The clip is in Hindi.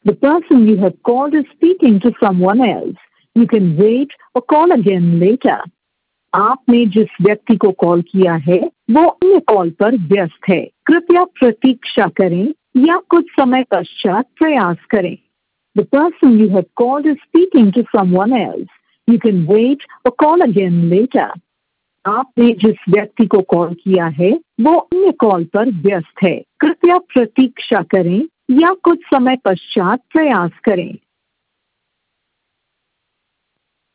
The person you have called is speaking to someone else. You can wait or call again later. आपने जिस व्यक्ति को कॉल किया है वो अन्य कॉल पर व्यस्त है। कृपया प्रतीक्षा करें या कुछ समय पश्चात प्रयास करें। The person you have called is speaking to someone else. You can wait or call again later. आपने जिस व्यक्ति को कॉल किया है वो अन्य कॉल पर व्यस्त है। कृपया प्रतीक्षा करें या कुछ समय पश्चात प्रयास करें।